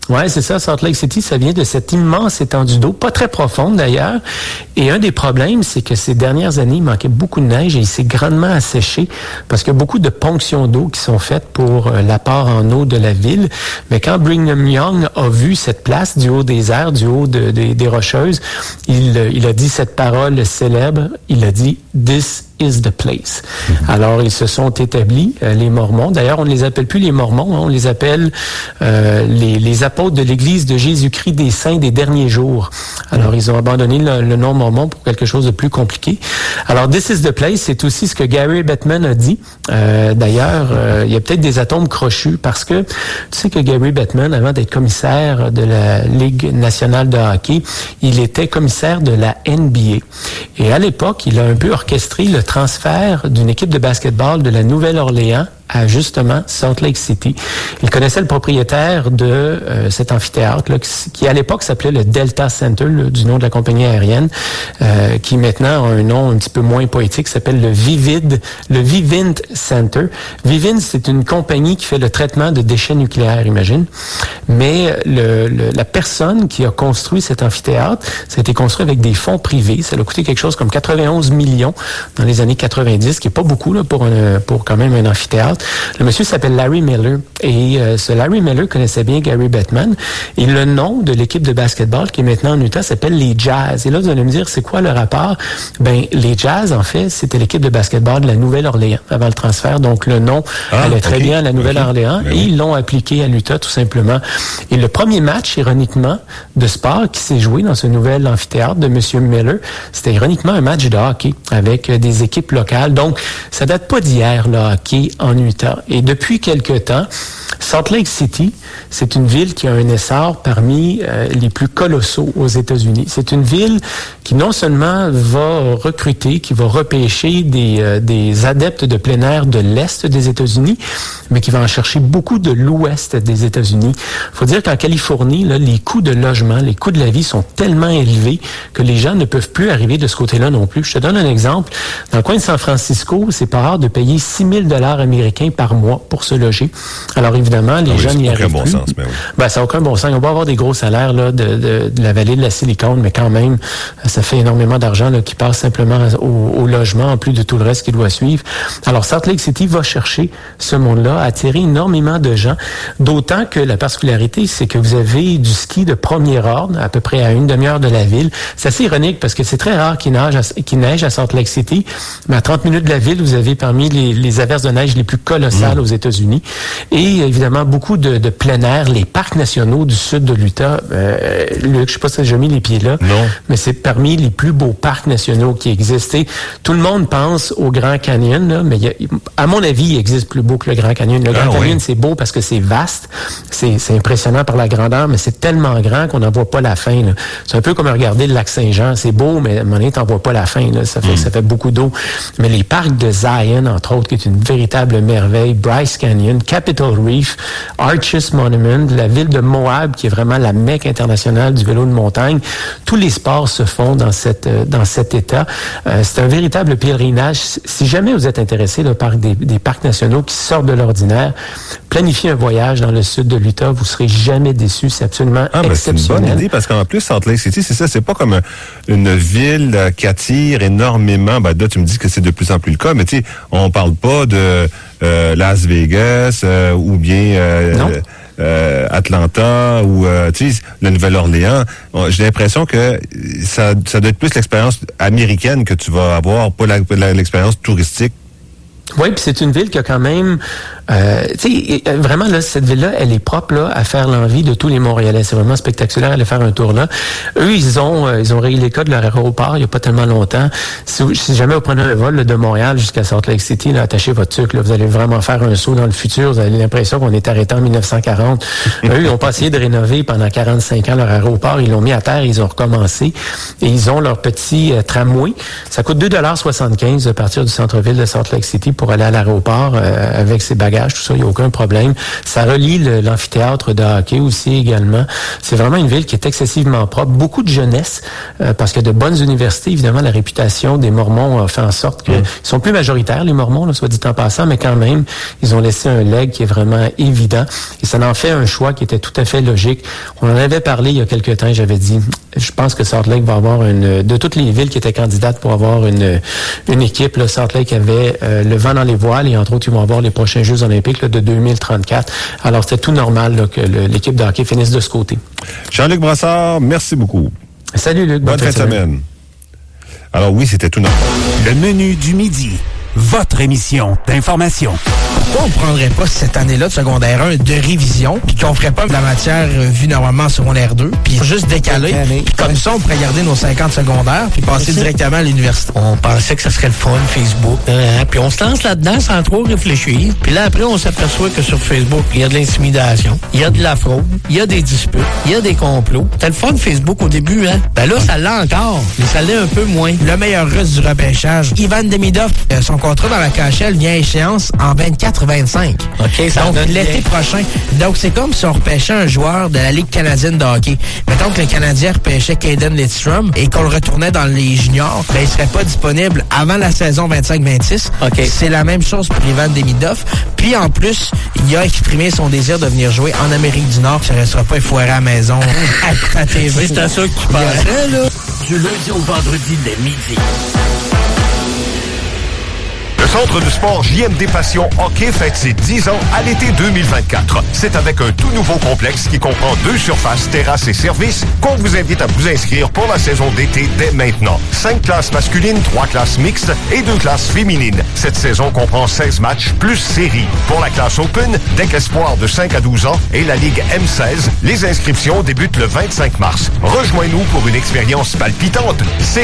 Ouais, c'est ça. Salt Lake City, ça vient de cette immense étendue d'eau, pas très profonde d'ailleurs. Et un des problèmes, c'est que ces dernières années, il manquait beaucoup de neige et il s'est grandement asséché parce qu'il y a beaucoup de ponctions d'eau qui sont faites pour l'apport en eau de la ville. Mais quand Brigham Young a vu cette place du haut des airs, du haut des Rocheuses, il a dit cette parole célèbre. Il a dit « This is the place ». Alors, ils se sont établis, les Mormons. D'ailleurs, on ne les appelle plus les Mormons, on les appelle les apôtres de l'Église de Jésus-Christ des Saints des derniers jours. Alors, ils ont abandonné le nom Mormon pour quelque chose de plus compliqué. Alors, this is the place, c'est aussi ce que Gary Bettman a dit. D'ailleurs, il y a peut-être des atomes crochus parce que tu sais que Gary Bettman, avant d'être commissaire de la Ligue nationale de hockey, il était commissaire de la NBA. Et à l'époque, il a un peu orchestré le transfert d'une équipe de basketball de la Nouvelle-Orléans à justement Salt Lake City. Il connaissait le propriétaire de cet amphithéâtre là, qui à l'époque s'appelait le Delta Center, du nom de la compagnie aérienne, qui maintenant a un nom un petit peu moins poétique, s'appelle le Vivint Center. Vivint, c'est une compagnie qui fait le traitement de déchets nucléaires, imagine. Mais la personne qui a construit cet amphithéâtre, ça a été construit avec des fonds privés. Ça a coûté quelque chose comme 91 millions dans les années 90, qui est pas beaucoup là pour quand même un amphithéâtre. Le monsieur s'appelle Larry Miller et ce Larry Miller connaissait bien Gary Bettman et le nom de l'équipe de basketball qui est maintenant en Utah s'appelle les Jazz. Et là, vous allez me dire, c'est quoi le rapport? Ben, les Jazz, en fait, c'était l'équipe de basketball de la Nouvelle-Orléans avant le transfert. Donc, le nom allait très bien à la Nouvelle-Orléans et ils l'ont appliqué à l'Utah tout simplement. Et le premier match, ironiquement, de sport qui s'est joué dans ce nouvel amphithéâtre de monsieur Miller, c'était ironiquement un match de hockey avec des équipes locales. Donc, ça date pas d'hier, le hockey en Utah. Et depuis quelque temps, Salt Lake City, c'est une ville qui a un essor parmi les plus colossaux aux États-Unis. C'est une ville qui non seulement va recruter, qui va repêcher des adeptes de plein air de l'Est des États-Unis, mais qui va en chercher beaucoup de l'Ouest des États-Unis. Il faut dire qu'en Californie, là, les coûts de logement, les coûts de la vie sont tellement élevés que les gens ne peuvent plus arriver de ce côté-là non plus. Je te donne un exemple. Dans le coin de San Francisco, c'est pas rare de payer 6 000 $ américains par mois pour se loger. Alors évidemment, les gens n'y arrivent plus. Sens, mais oui. Ben, ça n'a aucun bon sens. On va avoir des gros salaires là, de la vallée de la Silicon, mais quand même, ça fait énormément d'argent là, qui passe simplement au logement, en plus de tout le reste qui doit suivre. Alors, Salt Lake City va chercher ce monde-là, attirer énormément de gens, d'autant que la particularité, c'est que vous avez du ski de premier ordre, à peu près à une demi-heure de la ville. C'est assez ironique parce que c'est très rare qu'il neige à Salt Lake City, mais à 30 minutes de la ville, vous avez parmi les averses de neige les plus colossales aux États-Unis. Et évidemment, beaucoup de plein air, les parcs nationaux du sud de l'Utah. Luc, je sais pas si j'ai mis les pieds là, non. Mais c'est parmi les plus beaux parcs nationaux qui existent. Et tout le monde pense au Grand Canyon, là, mais à mon avis, il existe plus beau que le Grand Canyon. Le Grand Canyon, c'est beau parce que c'est vaste, c'est impressionnant par la grandeur, mais c'est tellement grand qu'on n'en voit pas la fin. Là. C'est un peu comme regarder le lac Saint-Jean. C'est beau, mais à un moment donné, t'en vois pas la fin. Là. Ça fait beaucoup d'eau. Mais les parcs de Zion, entre autres, qui est une véritable merveille, Bryce Canyon, Capitol Reef, Arches Monument, la ville de Moab, qui est vraiment la Mecque internationale du vélo de montagne. Tous les sports se font dans cet état. C'est un véritable pèlerinage. Si jamais vous êtes intéressé par des parcs nationaux qui sortent de l'ordinaire, planifiez un voyage dans le sud de l'Utah, vous serez jamais déçus. C'est absolument exceptionnel. C'est une bonne idée parce qu'en plus, Salt Lake City, c'est ça, c'est pas comme une ville qui attire énormément. Ben là, tu me dis que c'est de plus en plus le cas, mais tu sais, on parle pas de Las Vegas ou bien Atlanta ou tu sais, la Nouvelle-Orléans. J'ai l'impression que ça doit être plus l'expérience américaine que tu vas avoir, pas l'expérience touristique. Oui, puis c'est une ville qui a quand même, tu sais, vraiment là, cette ville-là, elle est propre là à faire l'envie de tous les Montréalais. C'est vraiment spectaculaire d'aller faire un tour là. Eux, ils ont réglé les cas de leur aéroport il y a pas tellement longtemps. Si jamais vous prenez un vol là, de Montréal jusqu'à Salt Lake City, là, attachez votre truc, là, vous allez vraiment faire un saut dans le futur. Vous avez l'impression qu'on est arrêté en 1940. Eux, ils ont pas essayé de rénover pendant 45 ans leur aéroport. Ils l'ont mis à terre, ils ont recommencé et ils ont leur petit tramway. Ça coûte 2,75 $ de partir du centre-ville de Salt Lake City pour aller à l'aéroport avec ses bagages bagages, tout ça, il n'y a aucun problème. Ça relie l'amphithéâtre de hockey aussi également. C'est vraiment une ville qui est excessivement propre. Beaucoup de jeunesse, parce que de bonnes universités, évidemment, la réputation des Mormons a fait en sorte qu'ils sont plus majoritaires, les Mormons, là, soit dit en passant, mais quand même, ils ont laissé un legs qui est vraiment évident. Et ça en fait un choix qui était tout à fait logique. On en avait parlé il y a quelques temps, j'avais dit, je pense que Salt Lake va avoir de toutes les villes qui étaient candidates pour avoir une équipe, là, Salt Lake avait le vent dans les voiles et entre autres, ils vont avoir les prochains Jeux olympiques là, de 2034. Alors, c'était tout normal là, que l'équipe de hockey finisse de ce côté. Jean-Luc Brassard, merci beaucoup. Salut Luc. Bonne fin de semaine. Alors oui, c'était tout normal. Le menu du midi. Votre émission d'information. Pourquoi on prendrait pas cette année-là de secondaire 1 de révision, puis qu'on ferait pas de la matière vue normalement en secondaire 2, puis juste décaler, puis comme ça, on pourrait garder nos 50 secondaires, puis passer directement à l'université. On pensait que ça serait le fun, Facebook, puis on se lance là-dedans sans trop réfléchir. Puis là, après, on s'aperçoit que sur Facebook, il y a de l'intimidation, il y a de la fraude, il y a des disputes, il y a des complots. C'était le fun, Facebook, au début, hein? Ben là, ça l'a encore, mais ça l'est un peu moins. Le meilleur russe du repêchage, Ivan Demidov, son contrat dans la KHL vient à échéance en 24-25. OK, ça donc, l'été prochain. Donc, c'est comme si on repêchait un joueur de la Ligue canadienne de hockey. Mettons que le Canadien repêchait Caden Lidstrom et qu'on le retournait dans les juniors, ben, il serait pas disponible avant la saison 25-26. OK. C'est la même chose pour Ivan Demidov. Puis, en plus, il a exprimé son désir de venir jouer en Amérique du Nord. Ça ne restera pas foiré à la maison à la TV. C'est à ça que tu pensais, là? Du lundi au vendredi dès midi. Le Centre de sport JMD Passion Hockey fête ses 10 ans à l'été 2024. C'est avec un tout nouveau complexe qui comprend 2 surfaces, terrasses et services qu'on vous invite à vous inscrire pour la saison d'été dès maintenant. 5 classes masculines, 3 classes mixtes et 2 classes féminines. Cette saison comprend 16 matchs plus séries. Pour la classe Open, DEC Espoir de 5 à 12 ans et la Ligue M16, les inscriptions débutent le 25 mars. Rejoins-nous pour une expérience palpitante.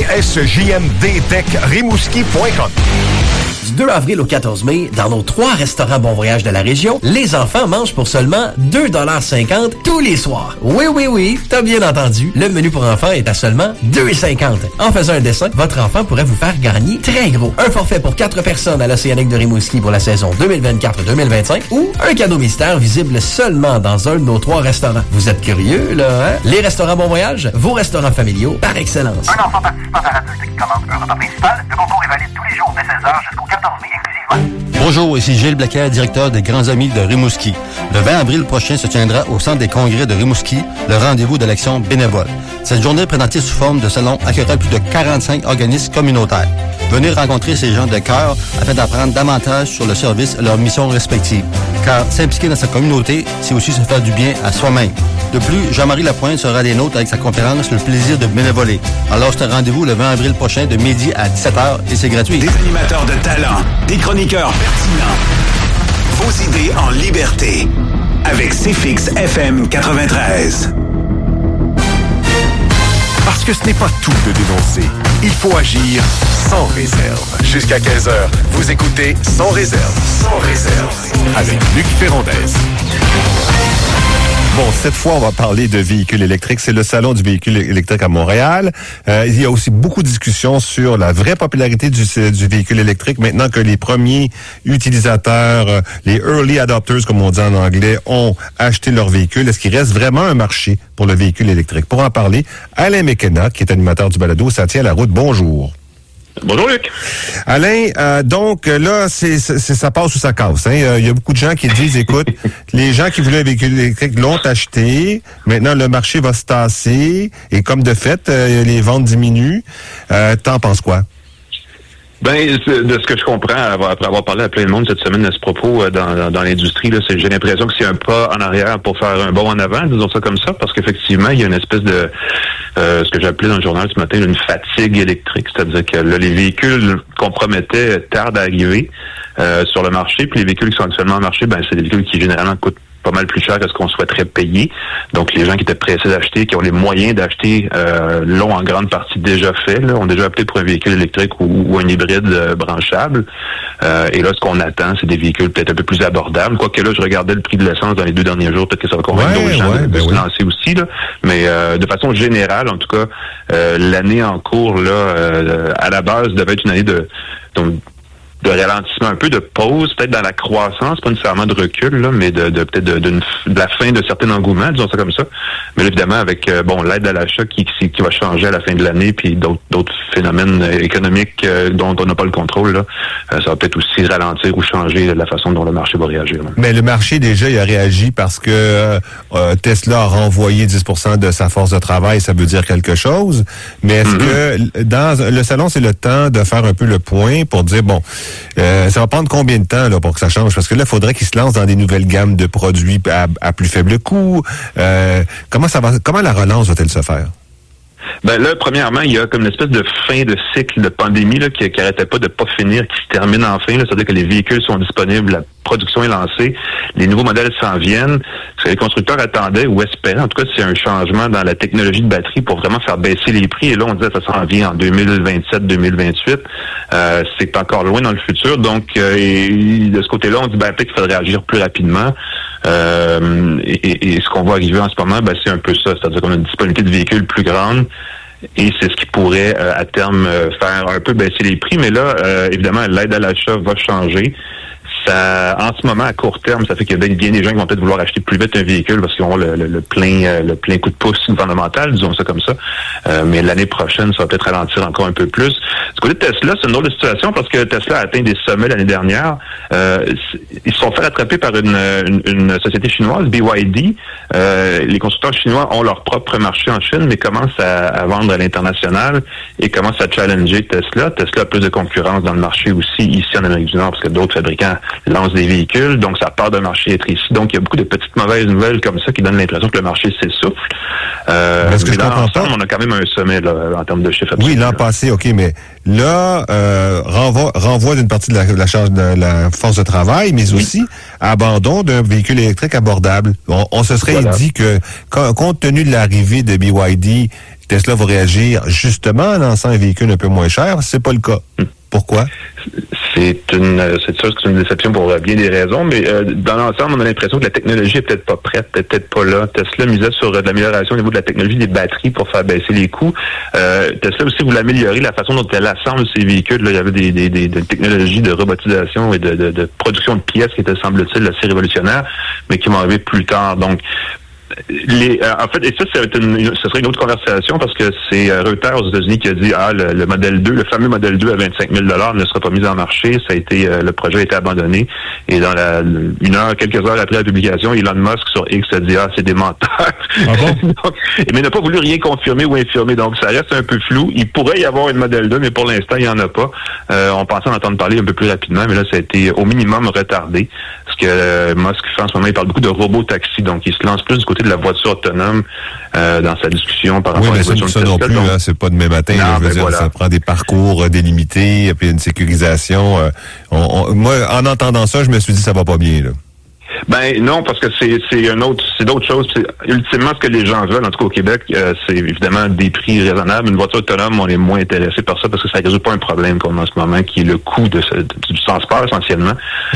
csjmddecrimouski.com. Du 2 avril au 14 mai, dans nos 3 restaurants Bon Voyage de la région, les enfants mangent pour seulement 2,50$ tous les soirs. Oui, t'as bien entendu. Le menu pour enfants est à seulement 2,50$. En faisant un dessin, votre enfant pourrait vous faire gagner très gros. Un forfait pour 4 personnes à l'Océanique de Rimouski pour la saison 2024-2025 ou un cadeau mystère visible seulement dans un de nos 3 restaurants. Vous êtes curieux, là, hein? Les restaurants Bon Voyage, vos restaurants familiaux par excellence. Un enfant participant à l'adulte qui commande un repas principal, le concours est valide tous les jours dès 16h jusqu'au 14 mai exclusivement. Bonjour, ici Gilles Blaquer, directeur des Grands Amis de Rimouski. Le 20 avril prochain se tiendra au Centre des congrès de Rimouski le rendez-vous de l'action bénévole. Cette journée présentée sous forme de salon accueillera plus de 45 organismes communautaires. Venez rencontrer ces gens de cœur afin d'apprendre davantage sur le service et leurs missions respectives. Car s'impliquer dans sa communauté, c'est aussi se faire du bien à soi-même. De plus, Jean-Marie Lapointe sera des nôtres avec sa conférence « Le plaisir de bénévoler ». Alors, c'est un rendez-vous le 20 avril prochain de midi à 17h et c'est gratuit. Des animateurs de talent, des chroniqueurs pertinents. Vos idées en liberté. Avec CFX FM 93. Parce que ce n'est pas tout de dénoncer. Il faut agir sans réserve. Jusqu'à 15h, vous écoutez Sans réserve. Sans réserve. Avec Luc Ferrandez. Bon, cette fois, on va parler de véhicules électriques. C'est le salon du véhicule électrique à Montréal. Il y a aussi beaucoup de discussions sur la vraie popularité du véhicule électrique maintenant que les premiers utilisateurs, les early adopters, comme on dit en anglais, ont acheté leur véhicule. Est-ce qu'il reste vraiment un marché pour le véhicule électrique? Pour en parler, Alain McKenna, qui est animateur du balado Ça tient la route. Bonjour. Bonjour Luc. Alain, donc là, ça passe ou ça casse. Hein? Il y a beaucoup de gens qui disent, écoute, les gens qui voulaient un véhicule électrique l'ont acheté. Maintenant, le marché va se tasser. Et comme de fait, les ventes diminuent. T'en penses quoi? Ben, de ce que je comprends, après avoir parlé à plein de monde cette semaine à ce propos dans l'industrie, là, j'ai l'impression que c'est un pas en arrière pour faire un bond en avant, disons ça comme ça, parce qu'effectivement, il y a une espèce de ce que j'ai appelé dans le journal ce matin une fatigue électrique, c'est-à-dire que là, les véhicules qu'on promettait tardent à arriver sur le marché, puis les véhicules qui sont actuellement en marché, ben c'est des véhicules qui généralement coûtent pas mal plus cher que ce qu'on souhaiterait payer. Donc, les gens qui étaient pressés d'acheter, qui ont les moyens d'acheter, l'ont en grande partie déjà fait, là, ont déjà opté pour un véhicule électrique ou un hybride branchable. Et là, ce qu'on attend, c'est des véhicules peut-être un peu plus abordables. Quoique là, je regardais le prix de l'essence dans les 2 derniers jours, peut-être que ça va convaincre d'autres gens de se lancer aussi. Là. Mais de façon générale, en tout cas, l'année en cours, là, à la base, devait être une année ralentissement, un peu de pause, peut-être dans la croissance, pas nécessairement de recul, là, mais peut-être de la fin de certains engouements, disons ça comme ça. Mais là, évidemment, avec l'aide à l'achat qui va changer à la fin de l'année, puis d'autres phénomènes économiques dont on n'a pas le contrôle, là, ça va peut-être aussi ralentir ou changer la façon dont le marché va réagir. Là. Mais le marché, déjà, il a réagi parce que Tesla a renvoyé 10% de sa force de travail, ça veut dire quelque chose. Mais est-ce que dans le salon, c'est le temps de faire un peu le point pour dire, bon, ça va prendre combien de temps là pour que ça change? Parce que là, il faudrait qu'ils se lancent dans des nouvelles gammes de produits à plus faible coût. Comment la relance va-t-elle se faire? Ben là, premièrement, il y a comme une espèce de fin de cycle de pandémie là, qui arrêtait pas de pas finir, qui se termine enfin. C'est-à-dire que les véhicules sont disponibles, la production est lancée, les nouveaux modèles s'en viennent. Ce que les constructeurs attendaient ou espéraient, en tout cas, c'est un changement dans la technologie de batterie pour vraiment faire baisser les prix. Et là, on disait que ça s'en vient en 2027-2028. C'est encore loin dans le futur. Donc, et de ce côté-là, on dit peut-être qu'il faudrait agir plus rapidement. Et ce qu'on voit arriver en ce moment, c'est un peu ça. C'est-à-dire qu'on a une disponibilité de véhicules plus grande. Et c'est ce qui pourrait, à terme, faire un peu baisser les prix. Mais là, évidemment, l'aide à l'achat va changer. Ça, en ce moment, à court terme, ça fait qu'il y a bien des gens qui vont peut-être vouloir acheter plus vite un véhicule parce qu'ils auront le plein coup de pouce gouvernemental, disons ça comme ça. Mais l'année prochaine, ça va peut-être ralentir encore un peu plus. Du côté de Tesla, c'est une autre situation parce que Tesla a atteint des sommets l'année dernière. Ils se sont fait rattraper par une société chinoise, BYD. Les constructeurs chinois ont leur propre marché en Chine, mais commencent à vendre à l'international et commencent à challenger Tesla. Tesla a plus de concurrence dans le marché aussi ici en Amérique du Nord parce que d'autres fabricants lancent des véhicules, donc ça part d'un marché être ici. Donc, il y a beaucoup de petites mauvaises nouvelles comme ça qui donnent l'impression que le marché s'essouffle. Est-ce que on a quand même un sommet là, en termes de chiffres. Oui, l'an passé, OK, mais là, renvoi d'une partie de la charge de la force de travail, mais aussi abandon d'un véhicule électrique abordable. On se serait dit que, compte tenu de l'arrivée de BYD, Tesla va réagir justement en lançant un véhicule un peu moins cher. C'est pas le cas. Pourquoi? C'est une déception pour bien des raisons, mais dans l'ensemble, on a l'impression que la technologie est peut-être pas prête, peut-être pas là. Tesla misait sur de l'amélioration au niveau de la technologie des batteries pour faire baisser les coûts. Tesla aussi voulait améliorer la façon dont elle assemble ses véhicules. Là, il y avait des technologies de robotisation et de production de pièces qui étaient, semble-t-il, assez révolutionnaires, mais qui vont arriver plus tard. Donc, en fait, et ça, ce serait une autre conversation parce que c'est Reuters aux États-Unis qui a dit le modèle 2, le fameux modèle 2 à 25 000 $ ne sera pas mis en marché. Ça a été le projet a été abandonné. Et dans quelques heures après la publication, Elon Musk sur X a dit c'est des menteurs. Ah bon? Mais il n'a pas voulu rien confirmer ou infirmer. Donc ça reste un peu flou. Il pourrait y avoir une modèle 2, mais pour l'instant, il n'y en a pas. On pensait en entendre parler un peu plus rapidement, mais là, ça a été au minimum retardé. Ce que Musk fait en ce moment, il parle beaucoup de robotaxi, donc il se lance plus du côté de la voiture autonome dans sa discussion par rapport à la voiture de Tesla. Oui, mais ça non plus, c'est pas demain matin. Non, je veux dire, voilà. Ça prend des parcours délimités, puis une sécurisation. Moi, en entendant ça, je me suis dit ça va pas bien, là. Ben non, parce que c'est d'autres choses. Ultimement, ce que les gens veulent, en tout cas au Québec, c'est évidemment des prix raisonnables. Une voiture autonome, on est moins intéressé par ça parce que ça ne résout pas un problème qu'on a en ce moment, qui est le coût du transport essentiellement.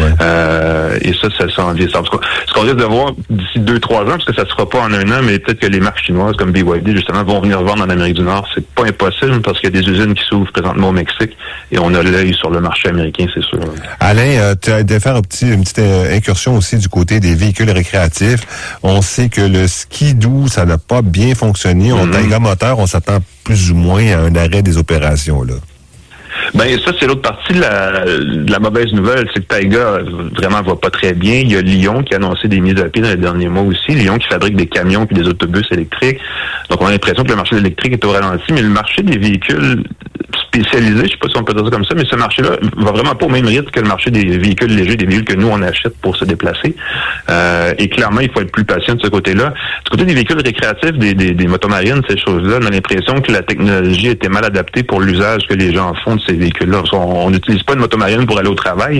Ouais. Et ça s'en vient. Ce qu'on risque de voir d'ici 2-3 ans, parce que ça ne se fera pas en un an, mais peut-être que les marques chinoises comme BYD, justement, vont venir vendre en Amérique du Nord. C'est pas impossible parce qu'il y a des usines qui s'ouvrent présentement au Mexique et on a l'œil sur le marché américain, c'est sûr. Alain, tu as de faire une petite incursion aussi du côté des véhicules récréatifs. On sait que le skidoo, ça n'a pas bien fonctionné. Taiga Moteur, on s'attend plus ou moins à un arrêt des opérations, là. Ben ça, c'est l'autre partie de la mauvaise nouvelle, c'est que Taiga vraiment va pas très bien. Il y a Lyon qui a annoncé des mises à pied dans les derniers mois aussi. Lyon qui fabrique des camions puis des autobus électriques. Donc on a l'impression que le marché de l'électrique est au ralenti, mais le marché des véhicules spécialisés, je sais pas si on peut dire ça comme ça, mais ce marché-là va vraiment pas au même rythme que le marché des véhicules légers, des véhicules que nous on achète pour se déplacer. Et clairement, il faut être plus patient de ce côté-là. Du côté des véhicules récréatifs, des motomarines, ces choses-là, on a l'impression que la technologie était mal adaptée pour l'usage que les gens font de ces véhicules-là. On n'utilise pas une motomarine pour aller au travail.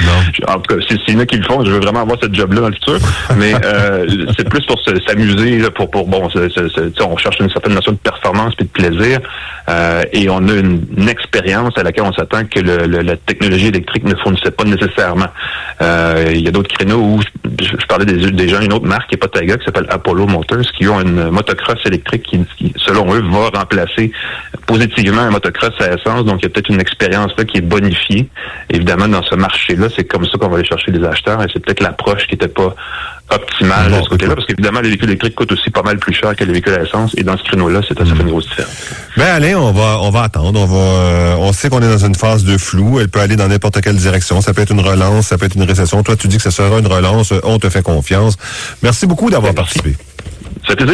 En tout cas, s'il y en a qui le font, je veux vraiment avoir cette job-là dans le futur. Mais c'est plus pour s'amuser, on cherche une certaine notion de performance et de plaisir. Et on a une expérience à laquelle on s'attend que la technologie électrique ne fournissait pas nécessairement. Il y a d'autres créneaux où je parlais des gens, une autre marque qui est pas Taiga, qui s'appelle Apollo Motors, qui ont une motocross électrique qui, selon eux, va remplacer positivement un motocross à essence. Donc, il y a peut-être une expérience là qui est bonifiée. Évidemment, dans ce marché-là, c'est comme ça qu'on va aller chercher des acheteurs et c'est peut-être l'approche qui n'était pas optimale de ce côté-là, parce qu'évidemment, les véhicules électriques coûtent aussi pas mal plus cher que les véhicules à essence et dans ce créneau-là, ça fait une grosse différence. Ben, Alain, on va attendre. On sait qu'on est dans une phase de flou. Elle peut aller dans n'importe quelle direction. Ça peut être une relance, ça peut être une récession. Toi, tu dis que ça sera une relance. On te fait confiance. Merci beaucoup d'avoir participé. Ça fait plaisir.